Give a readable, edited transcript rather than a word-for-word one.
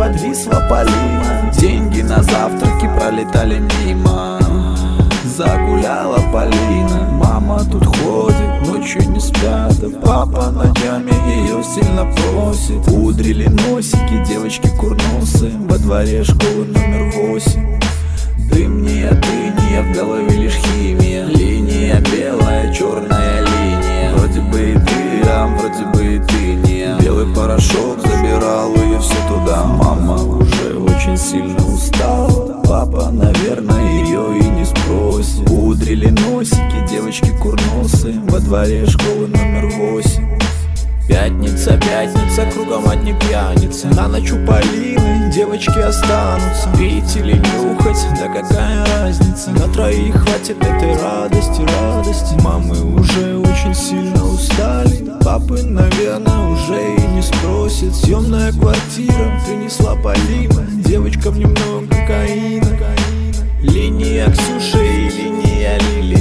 подвисла Полина. Деньги на завтраки пролетали мимо. Загуляла Полина. Мама тут ходит, ночью не спят, а папа ночами ее сильно просит. Пудрили носики девочки курносы во дворе школы номер 8. Дым не отыния, в голове лишь химия. Линия белая, черная линия. Вроде бы и ты, а вроде бы и ты не. Белый порошок забирал ее все туда. Мама уже очень сильно устала. Папа, наверное, ее и не спросит. Пудрили носики девочки курносы во дворе школы номер 8. Пятница, пятница, кругом одни пьяницы. На ночь у Полины девочки останутся. Пить или нюхать, да какая разница. На троих хватит этой радости, радости. Мамы уже очень сильно устали. Папы, наверное, уже и не спросит. Съемная квартира принесла Полина. Девочкам немного кокаина. Линия Ксюши и линия Лили.